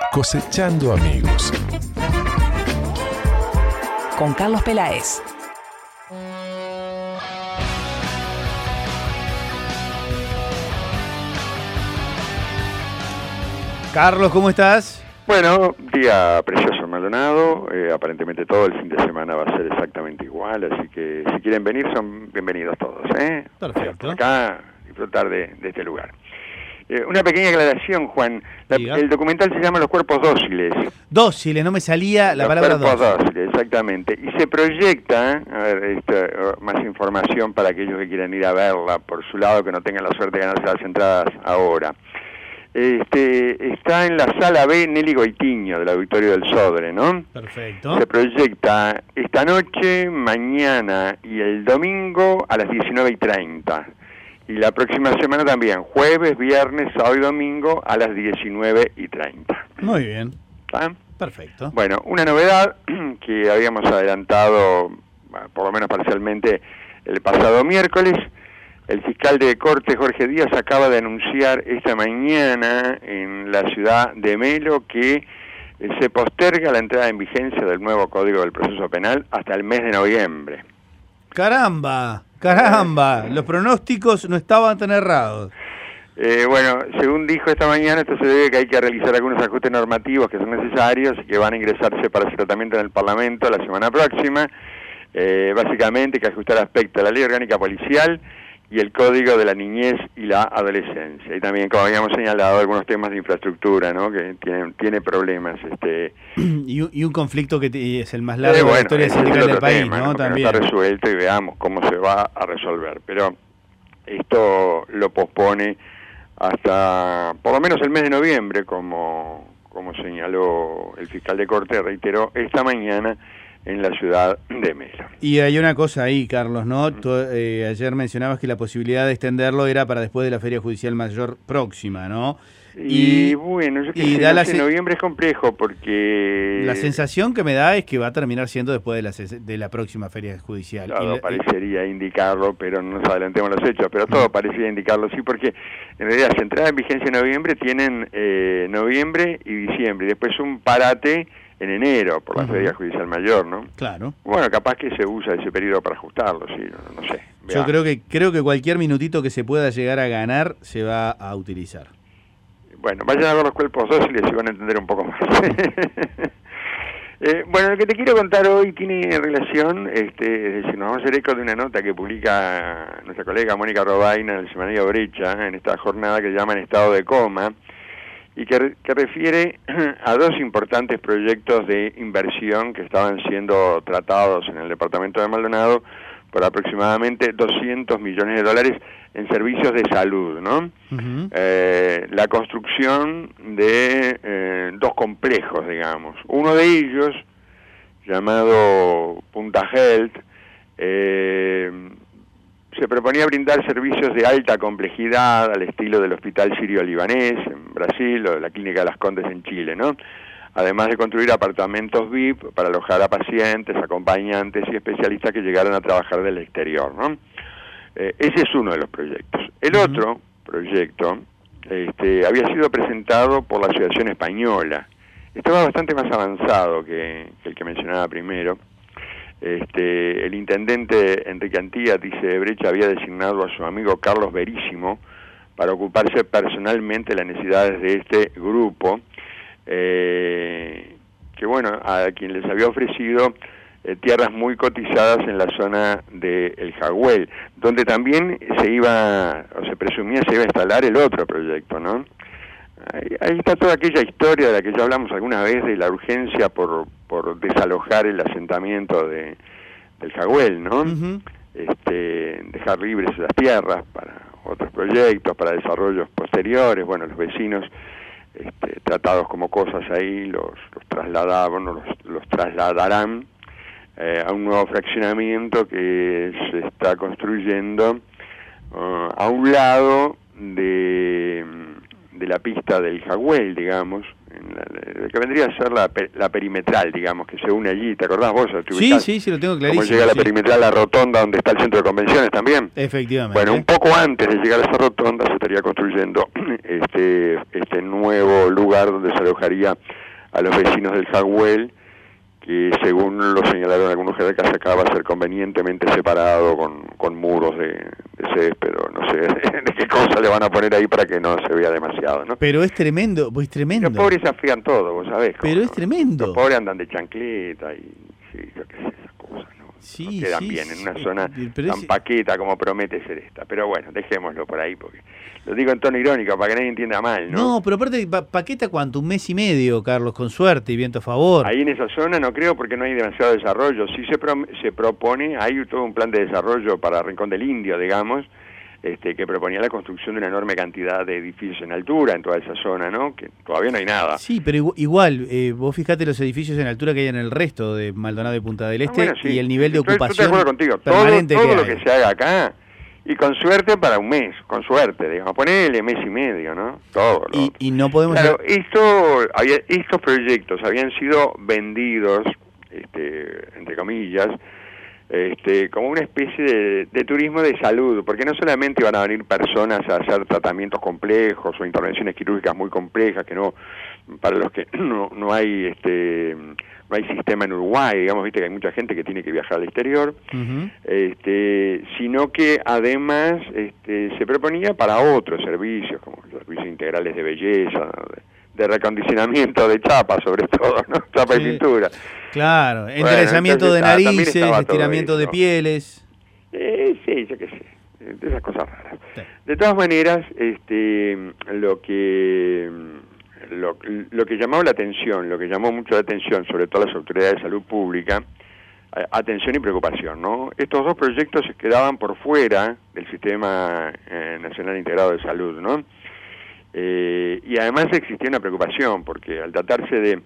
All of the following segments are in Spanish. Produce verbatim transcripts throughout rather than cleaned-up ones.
Cosechando amigos. Con Carlos Peláez. Carlos, ¿cómo estás? Bueno, día precioso en Maldonado, eh, aparentemente todo el fin de semana va a ser exactamente igual, así que si quieren venir son bienvenidos todos, ¿eh? Perfecto. Acá disfrutar de, de este lugar. Eh, una pequeña aclaración, Juan, la, el documental se llama Los Cuerpos Dóciles. Dóciles, no me salía la Los palabra dócil. Los Cuerpos Dóciles, exactamente, y se proyecta, a ver, esto, más información para aquellos que quieran ir a verla por su lado, que no tengan la suerte de ganarse las entradas ahora. Este, está en la sala B Nelly Goitiño del Auditorio del Sodre, ¿no? Perfecto. Se proyecta esta noche, mañana y el domingo a las diecinueve y treinta. Y la próxima semana también, jueves, viernes, sábado y domingo a las diecinueve y treinta. Muy bien. ¿Está? Perfecto. Bueno, una novedad que habíamos adelantado, por lo menos parcialmente, el pasado miércoles. El fiscal de Corte, Jorge Díaz, acaba de anunciar esta mañana en la ciudad de Melo que eh, se posterga la entrada en vigencia del nuevo Código del Proceso Penal hasta el mes de noviembre. Caramba, caramba, los pronósticos no estaban tan errados. Eh, bueno, según dijo esta mañana, esto se debe a que hay que realizar algunos ajustes normativos que son necesarios y que van a ingresarse para su tratamiento en el Parlamento la semana próxima. Eh, básicamente hay que ajustar aspectos de la Ley Orgánica Policial y el Código de la Niñez y la Adolescencia. Y también, como habíamos señalado, algunos temas de infraestructura, ¿no? Que tienen tiene problemas. Este y, un, y un conflicto que es el más largo eh, bueno, de la historia sindical del país, tema, ¿no? ¿no? También. No está resuelto y veamos cómo se va a resolver. Pero esto lo pospone hasta por lo menos el mes de noviembre, como, como señaló el fiscal de Corte, reiteró esta mañana en la ciudad de Melo. Y hay una cosa ahí, Carlos, ¿no? Tú, eh, ayer mencionabas que la posibilidad de extenderlo era para después de la Feria Judicial Mayor próxima, ¿no? Y, y bueno, yo y que da sé, la no sé, noviembre es complejo porque... La sensación que me da es que va a terminar siendo después de la, de la próxima Feria Judicial. Claro, y, parecería indicarlo, pero no nos adelantemos los hechos, pero todo parecería indicarlo, sí, porque en realidad las entradas en vigencia en noviembre tienen eh, noviembre y diciembre, y después un parate en enero por la uh-huh. Feria Judicial Mayor, ¿no? Claro. Bueno, capaz que se usa ese periodo para ajustarlo, sí, no, no sé. Veamos. Yo creo que creo que cualquier minutito que se pueda llegar a ganar se va a utilizar. Bueno, vayan a ver Los Cuerpos Dóciles y van a entender un poco más. eh, bueno, lo que te quiero contar hoy tiene relación, este, es decir, nos vamos a hacer eco de una nota que publica nuestra colega Mónica Robaina en el semanario Brecha, en esta jornada que llaman Estado de Coma, y que, que refiere a dos importantes proyectos de inversión que estaban siendo tratados en el departamento de Maldonado por aproximadamente doscientos millones de dólares en servicios de salud, ¿no? Uh-huh. Eh, la construcción de eh, dos complejos, digamos. Uno de ellos, llamado Punta Health, eh, se proponía brindar servicios de alta complejidad al estilo del Hospital Sirio-Libanés en Brasil o de la Clínica de las Condes en Chile, ¿no? Además de construir apartamentos V I P para alojar a pacientes, acompañantes y especialistas que llegaran a trabajar del exterior, ¿no? Eh, ese es uno de los proyectos. El uh-huh. otro proyecto este, había sido presentado por la Asociación Española. Estaba bastante más avanzado que, que el que mencionaba primero. Este, el intendente Enrique Antía, dice de Brecha, había designado a su amigo Carlos Verísimo para ocuparse personalmente de las necesidades de este grupo, eh, que bueno, a quien les había ofrecido eh, tierras muy cotizadas en la zona de El Jagüel, donde también se iba, o se presumía se iba a instalar el otro proyecto, ¿no? Ahí, ahí está toda aquella historia de la que ya hablamos alguna vez, de la urgencia por, por desalojar el asentamiento de, del Jagüel, ¿no? Uh-huh. Este, dejar libres las tierras para otros proyectos, para desarrollos posteriores. Bueno, los vecinos este, tratados como cosas ahí los, los trasladaban, los, los trasladarán eh, a un nuevo fraccionamiento que se está construyendo uh, a un lado de... de la pista del Jagüel, digamos, en la, que vendría a ser la, la perimetral, digamos, que se une allí. ¿Te acordás vos? ¿Te sí, sí, sí, lo tengo clarísimo. ¿Cómo llega la sí. perimetral, la rotonda donde está el centro de convenciones también? Efectivamente. Bueno, un poco antes de llegar a esa rotonda se estaría construyendo este, este nuevo lugar donde se alojaría a los vecinos del Jagüel, que según lo señalaron algunos jerarcas acá va a ser convenientemente separado con, con muros de, de césped, pero no sé de qué cosa le van a poner ahí para que no se vea demasiado, ¿no? Pero es tremendo, pues tremendo. Los pobres afían todo, vos sabés. Pero es ¿no? tremendo. Los pobres andan de chancleta y sí, yo qué sé, esas cosas, ¿no? Sí, no quedan sí, bien sí, en una sí, zona pero tan es... paqueta como promete ser esta. Pero bueno, dejémoslo por ahí, porque lo digo en tono irónico para que nadie entienda mal, ¿no? No, pero aparte, pa paqueta cuánto, un mes y medio, Carlos, con suerte y viento a favor. Ahí en esa zona no creo porque no hay demasiado desarrollo. Sí se, pro se propone, hay todo un plan de desarrollo para Rincón del Indio, digamos, este, que proponía la construcción de una enorme cantidad de edificios en altura en toda esa zona, ¿no? Que todavía no hay nada. Sí, pero igual, eh, vos fijate los edificios en altura que hay en el resto de Maldonado y Punta del Este, ah, bueno, sí. Y el nivel de ocupación estoy de acuerdo contigo. permanente todo, todo que lo hay. que se haga acá, y con suerte para un mes, con suerte, digamos, ponele mes y medio, ¿no? Todo. ¿no? Y, y no podemos... Claro, esto, había, estos proyectos habían sido vendidos, este, entre comillas, Este, como una especie de, de turismo de salud, porque no solamente iban a venir personas a hacer tratamientos complejos o intervenciones quirúrgicas muy complejas, que no, para los que no, no hay este no hay sistema en Uruguay, digamos, viste que hay mucha gente que tiene que viajar al exterior, uh-huh. este, sino que además este, se proponía para otros servicios, como servicios integrales de belleza, de, de reacondicionamiento de chapa, sobre todo, ¿no? Chapa sí. y pintura. Claro, bueno, enderezamiento de narices, estiramiento de pieles. Eh, sí, yo qué sé, de esas cosas raras. Sí. De todas maneras, este, lo que lo, lo que llamó la atención, lo que llamó mucho la atención, sobre todo las autoridades de salud pública, atención y preocupación, ¿no? Estos dos proyectos se quedaban por fuera del Sistema eh, Nacional Integrado de Salud, ¿no? Eh, y además existía una preocupación, porque al tratarse de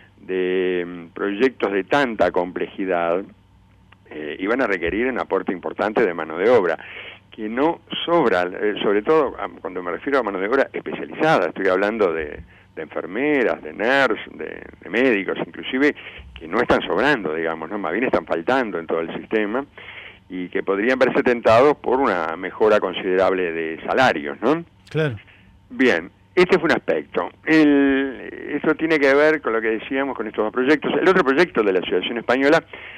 de proyectos de tanta complejidad, eh, iban a requerir un aporte importante de mano de obra, que no sobra, eh, sobre todo cuando me refiero a mano de obra especializada, estoy hablando de, de enfermeras, de nurses, de, de médicos, inclusive, que no están sobrando, digamos, ¿no? Más bien están faltando en todo el sistema, y que podrían verse tentados por una mejora considerable de salarios, ¿no? Claro. Bien. Este fue un aspecto. El, eso tiene que ver con lo que decíamos con estos dos proyectos. El otro proyecto de la Asociación Española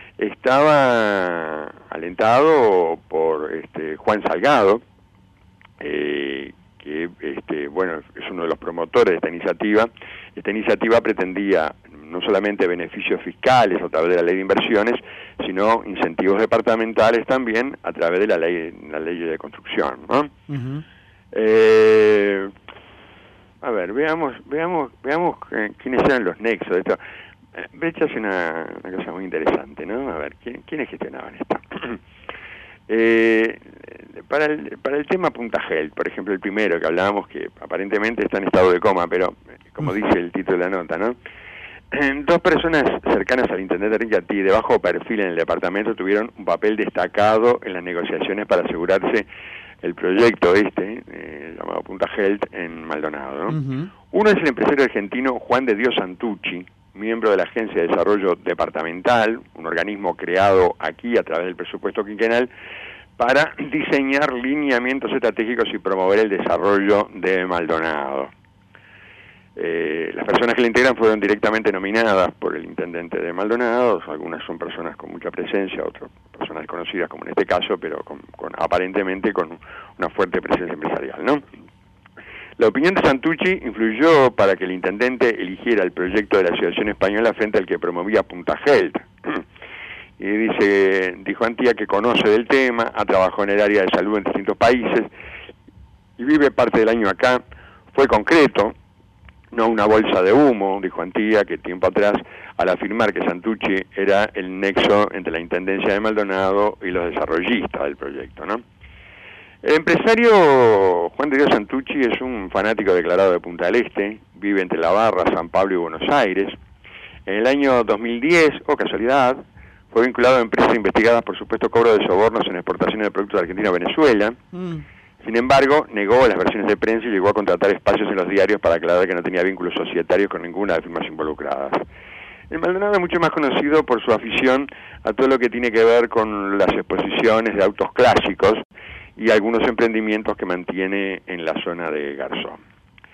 estaba alentado por este, Juan Salgado, eh, que este, bueno, es uno de los promotores de esta iniciativa. Esta iniciativa pretendía no solamente beneficios fiscales a través de la ley de inversiones, sino incentivos departamentales también a través de la ley, la ley de construcción, ¿no? Uh-huh. eh, A ver, veamos, veamos, veamos eh, quiénes eran los nexos de esto. Eh, Brecht hace una, una cosa muy interesante, ¿no? A ver, ¿quién, ¿quiénes gestionaban esto? eh, para, el, para el tema Punta Gel, por ejemplo, el primero que hablábamos, que aparentemente está en estado de coma, pero como dice el título de la nota, ¿no? Dos personas cercanas al intendente Riccati, de bajo perfil en el departamento, tuvieron un papel destacado en las negociaciones para asegurarse el proyecto este, eh, llamado Punta Gel, en Maldonado, ¿no? Uh-huh. Uno es el empresario argentino Juan de Dios Santucci, miembro de la Agencia de Desarrollo Departamental, un organismo creado aquí a través del presupuesto quinquenal para diseñar lineamientos estratégicos y promover el desarrollo de Maldonado. Eh, las personas que le integran fueron directamente nominadas por el intendente de Maldonado, algunas son personas con mucha presencia, otras personas conocidas como en este caso, pero con, con, aparentemente con una fuerte presencia empresarial, ¿no? La opinión de Santucci influyó para que el intendente eligiera el proyecto de la Asociación Española frente al que promovía Punta Gel. Y dice, dijo Antía que conoce del tema, ha trabajado en el área de salud en distintos países y vive parte del año acá, fue concreto, no una bolsa de humo, dijo Antía, que tiempo atrás, al afirmar que Santucci era el nexo entre la Intendencia de Maldonado y los desarrollistas del proyecto, ¿no? El empresario Juan de Dios Santucci es un fanático declarado de Punta del Este, vive entre La Barra, San Pablo y Buenos Aires. En el año dos mil diez, o oh casualidad, fue vinculado a empresas investigadas por supuesto cobro de sobornos en exportaciones de productos de Argentina a Venezuela. Mm. Sin embargo, negó las versiones de prensa y llegó a contratar espacios en los diarios para aclarar que no tenía vínculos societarios con ninguna de las firmas involucradas. El Maldonado es mucho más conocido por su afición a todo lo que tiene que ver con las exposiciones de autos clásicos y algunos emprendimientos que mantiene en la zona de Garzón.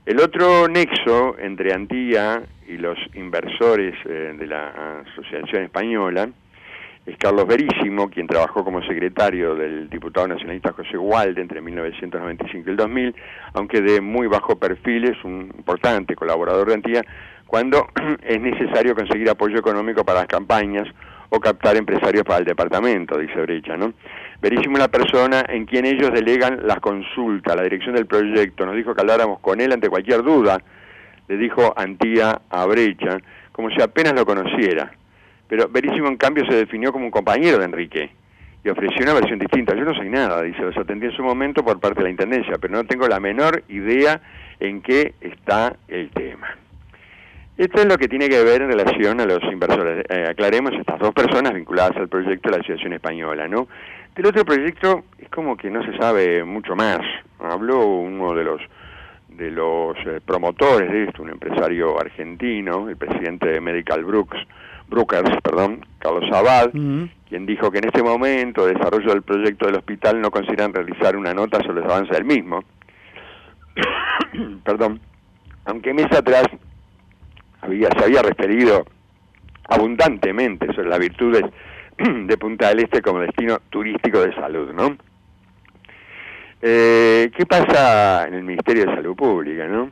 El otro nexo entre Antía y los inversores eh, de la Asociación Española es Carlos Veríssimo, quien trabajó como secretario del diputado nacionalista José Walde entre mil novecientos noventa y cinco y el dos mil, aunque de muy bajo perfil, es un importante colaborador de Antía cuando es necesario conseguir apoyo económico para las campañas o captar empresarios para el departamento, dice Brecha, ¿no? Veríssimo es la persona en quien ellos delegan las consultas, la dirección del proyecto. Nos dijo que habláramos con él ante cualquier duda, le dijo Antía a Brecha, como si apenas lo conociera. Pero Veríssimo, en cambio, se definió como un compañero de Enrique y ofreció una versión distinta. Yo no soy nada, dice, los atendí en su momento por parte de la Intendencia, pero no tengo la menor idea en qué está el tema. Esto es lo que tiene que ver en relación a los inversores. Eh, aclaremos estas dos personas vinculadas al proyecto de la Asociación Española, ¿no? Del otro proyecto es como que no se sabe mucho más. Habló uno de los de los eh, promotores de esto, un empresario argentino, el presidente de Medical Brooks, Brokers, perdón, Carlos Abad, uh-huh. quien dijo que en este momento de desarrollo del proyecto del hospital no consideran realizar una nota sobre los avances del mismo. Perdón, aunque meses atrás había, se había referido abundantemente sobre las virtudes de Punta del Este como destino turístico de salud, ¿no? Eh, ¿Qué pasa en el Ministerio de Salud Pública, no?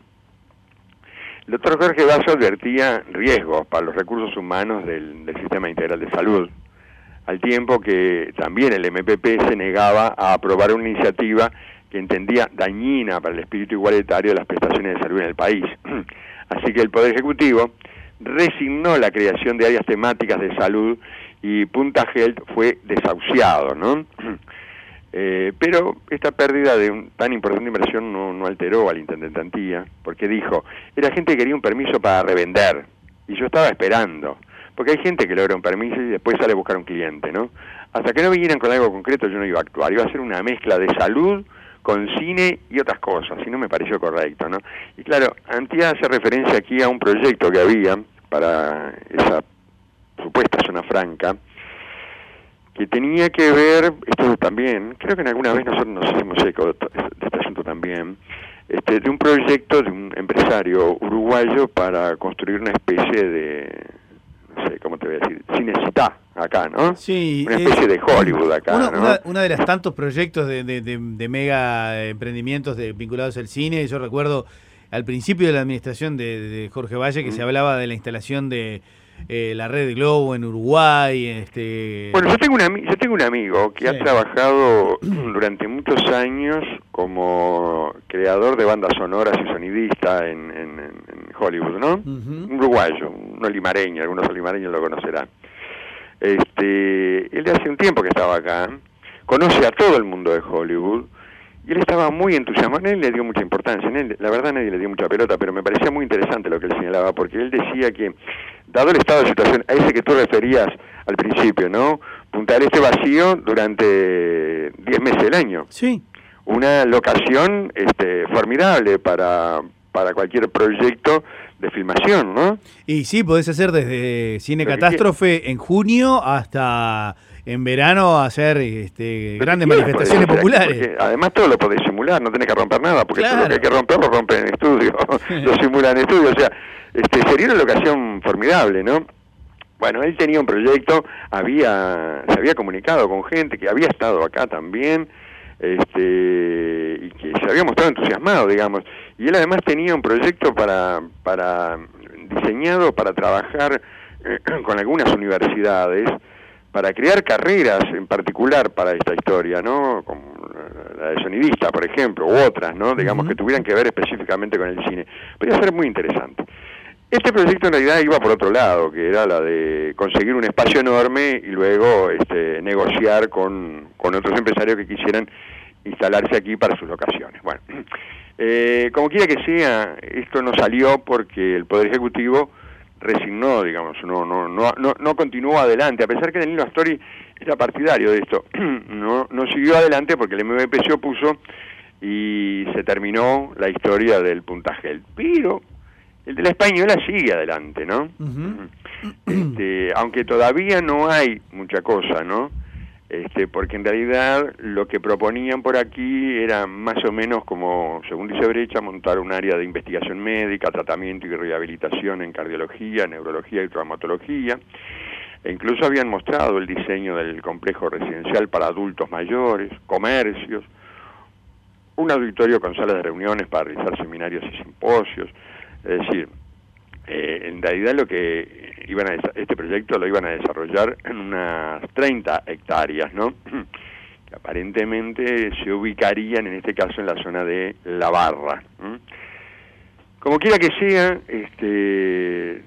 El doctor Jorge Basso advertía riesgos para los recursos humanos del, del Sistema Integral de Salud, al tiempo que también el M P P se negaba a aprobar una iniciativa que entendía dañina para el espíritu igualitario de las prestaciones de salud en el país. Así que el Poder Ejecutivo resignó la creación de áreas temáticas de salud y Punta Health fue desahuciado, ¿no? Eh, pero esta pérdida de un tan importante inversión no, no alteró al intendente Antía, porque dijo, era gente que quería un permiso para revender, y yo estaba esperando, porque hay gente que logra un permiso y después sale a buscar un cliente, ¿no? Hasta que no vinieran con algo concreto yo no iba a actuar, iba a ser una mezcla de salud con cine y otras cosas, y no me pareció correcto, ¿no? Y claro, Antía hace referencia aquí a un proyecto que había para esa supuesta zona franca, que tenía que ver, esto también, creo que en alguna vez nosotros nos hicimos eco de este asunto también, este, de un proyecto de un empresario uruguayo para construir una especie de, no sé, ¿cómo te voy a decir? Cinecittà acá, ¿no? Sí. Una especie eh, de Hollywood acá, una, ¿no? Una, una de las tantos proyectos de, de, de, de mega emprendimientos de, vinculados al cine. Yo recuerdo al principio de la administración de, de Jorge Valle que mm. se hablaba de la instalación de eh, la red Globo en Uruguay. Este... Bueno, yo tengo, una, yo tengo un amigo que sí. ha trabajado durante muchos años como creador de bandas sonoras y sonidista en, en, en Hollywood, ¿no? Uh-huh. Un uruguayo, un olimareño, algunos olimareños lo conocerán. Este, él hace un tiempo que estaba acá, conoce a todo el mundo de Hollywood, y él estaba muy entusiasmado, él le dio mucha importancia, él, la verdad nadie le dio mucha pelota, pero me parecía muy interesante lo que él señalaba, porque él decía que, dado el estado de situación, a ese que tú referías al principio, ¿no? Punta del Este vacío durante diez meses del año. Sí. Una locación este, formidable para, para cualquier proyecto de filmación, ¿no? Y sí, podés hacer desde Cine Catástrofe en junio hasta en verano hacer este, grandes manifestaciones populares. Además todo lo podés simular, no tenés que romper nada, porque claro. todo lo que hay que romper lo rompen en estudio, lo simulan en estudio, o sea, este, sería una locación formidable, ¿no? Bueno, él tenía un proyecto, había se había comunicado con gente que había estado acá también, este y que se había mostrado entusiasmado, digamos, y él además tenía un proyecto para para diseñado para trabajar eh, con algunas universidades para crear carreras en particular para esta historia, ¿no? Como la de sonidista, por ejemplo, u otras, ¿no? Digamos uh-huh. que tuvieran que ver específicamente con el cine. Podría ser muy interesante. Este proyecto en realidad iba por otro lado, que era la de conseguir un espacio enorme y luego este, negociar con, con otros empresarios que quisieran instalarse aquí para sus locaciones. Bueno, eh, como quiera que sea, esto no salió porque el Poder Ejecutivo resignó, digamos, no no no no, no continuó adelante, a pesar que Danilo Astori era partidario de esto, no no siguió adelante porque el M V P se opuso y se terminó la historia del Punta Health, pero el de la Española sigue adelante, ¿no? Uh-huh. Este, aunque todavía no hay mucha cosa, ¿no? este, porque en realidad lo que proponían por aquí era más o menos como, según dice Brecha, montar un área de investigación médica, tratamiento y rehabilitación en cardiología, neurología y traumatología, e incluso habían mostrado el diseño del complejo residencial para adultos mayores, comercios, un auditorio con salas de reuniones para realizar seminarios y simposios. Es decir, eh, en realidad lo que iban a este proyecto lo iban a desarrollar en unas treinta hectáreas, ¿no? Que aparentemente se ubicarían en este caso en la zona de La Barra. ¿Mm? Como quiera que sea, este,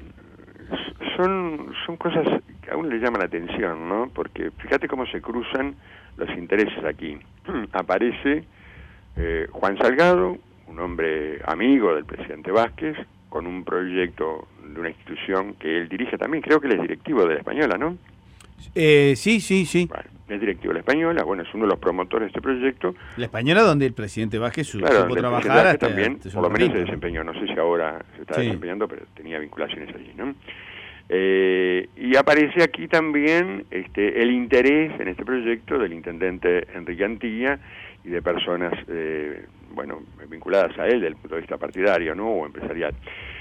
son, son cosas que aún le llaman la atención, ¿no? Porque fíjate cómo se cruzan los intereses aquí. Aparece Eh, Juan Salgado, un hombre amigo del presidente Vázquez, con un proyecto de una institución que él dirige también, creo que él es directivo de La Española, ¿no? Eh, sí, sí, sí. Bueno, es directivo de La Española, bueno, es uno de los promotores de este proyecto. La Española donde el presidente Vázquez su, claro, supo el trabajar Vázquez hasta, también, hasta por lo menos ratito, se desempeñó, no sé si ahora se está sí. desempeñando, pero tenía vinculaciones allí, ¿no? Eh, y aparece aquí también este, el interés en este proyecto del intendente Enrique Antilla y de personas, eh, bueno, vinculadas a él desde el punto de vista partidario, ¿no?, o empresarial.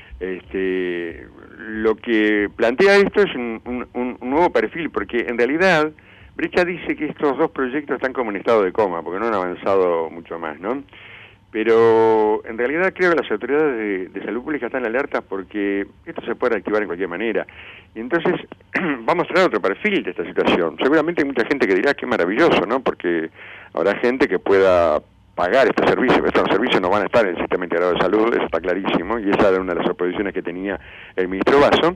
Este, lo que plantea esto es un, un, un nuevo perfil, porque en realidad Brecha dice que estos dos proyectos están como en estado de coma, porque no han avanzado mucho más, ¿no? Pero en realidad creo que las autoridades de, de salud pública están alertas porque esto se puede reactivar en cualquier manera. Y entonces va a mostrar otro perfil de esta situación. Seguramente hay mucha gente que dirá que es maravilloso, ¿no? Porque habrá gente que pueda pagar estos servicios. Estos servicios no van a estar en el sistema integrado de salud, eso está clarísimo, y esa era una de las oposiciones que tenía el ministro Basso.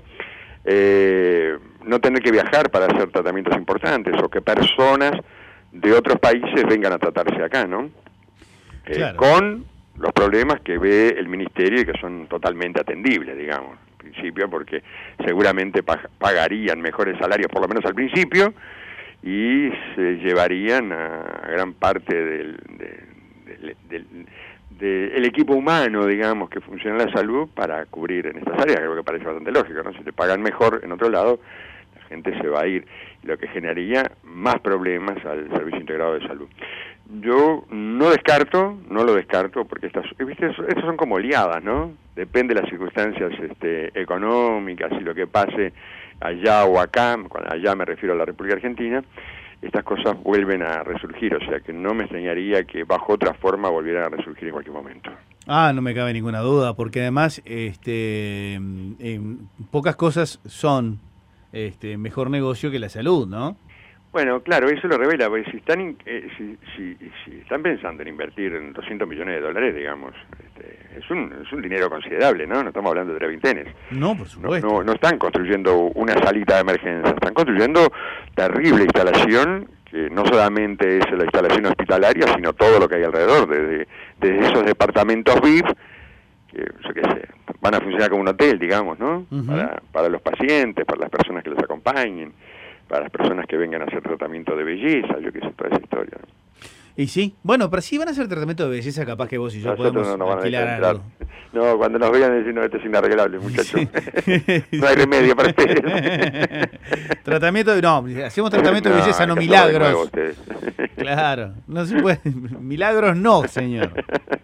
Eh, no tener que viajar para hacer tratamientos importantes, o que personas de otros países vengan a tratarse acá, ¿no? Eh, claro. Con los problemas que ve el ministerio y que son totalmente atendibles, digamos, en principio, porque seguramente pag pagarían mejores salarios, por lo menos al principio, y se llevarían a gran parte del, de, de, de, de, de el equipo humano, digamos, que funciona en la salud para cubrir en estas áreas. Creo que parece bastante lógico, ¿no? Si te pagan mejor en otro lado, la gente se va a ir, lo que generaría más problemas al servicio integrado de salud. Yo no descarto, no lo descarto, porque estas, ¿viste? Estas son como oleadas, ¿no? Depende de las circunstancias este, económicas y lo que pase allá o acá, cuando allá me refiero a la República Argentina, estas cosas vuelven a resurgir, o sea que no me extrañaría que bajo otra forma volvieran a resurgir en cualquier momento. Ah, no me cabe ninguna duda, porque además este, eh, pocas cosas son este, mejor negocio que la salud, ¿no? Bueno, claro, eso lo revela, porque si están eh, si, si, si están pensando en invertir en doscientos millones de dólares, digamos, este, es un es un dinero considerable, ¿no? No estamos hablando de treveintenes. No, por supuesto. No, no, no están construyendo una salita de emergencia, están construyendo terrible instalación, que no solamente es la instalación hospitalaria, sino todo lo que hay alrededor, desde, desde esos departamentos V I P, que yo qué sé, van a funcionar como un hotel, digamos, ¿no? Uh-huh. Para, para los pacientes, para las personas que los acompañen, para las personas que vengan a hacer tratamiento de belleza, yo qué sé, toda esa historia. Y sí, bueno, pero si van a hacer tratamiento de belleza, capaz que vos y yo Nosotros podemos no nos alquilar algo. No, cuando nos vean decir, no, esto es inarreglable, muchachos. Sí. No hay remedio para ustedes. Tratamiento de, no, hacemos tratamiento no, de belleza, no milagros. Claro, no se puede, milagros no, señor.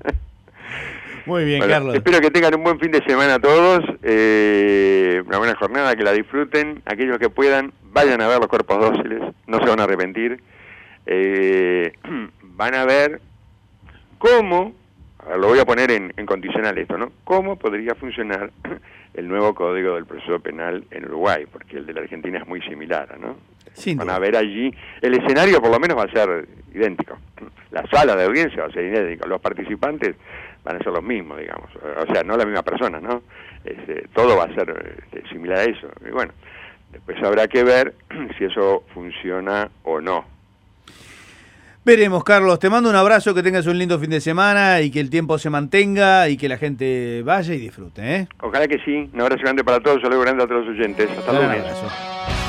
Muy bien, bueno, Carlos. Espero que tengan un buen fin de semana todos, eh, una buena jornada, que la disfruten. Aquellos que puedan, vayan a ver Los Cuerpos Dóciles, no se van a arrepentir. Eh, van a ver cómo, lo voy a poner en, en condicional esto, ¿no? Cómo podría funcionar el nuevo Código del Proceso Penal en Uruguay, porque el de la Argentina es muy similar, ¿no? Sin van duda. A ver allí, el escenario por lo menos va a ser idéntico, la sala de audiencia va a ser idéntica, los participantes van a ser los mismos, digamos, o sea, no la misma persona, ¿no? Este, todo va a ser este, similar a eso, y bueno, después habrá que ver si eso funciona o no. Veremos, Carlos, te mando un abrazo, que tengas un lindo fin de semana y que el tiempo se mantenga y que la gente vaya y disfrute, ¿eh? Ojalá que sí, un abrazo grande para todos, un saludo grande a todos los oyentes, hasta luego. Un abrazo.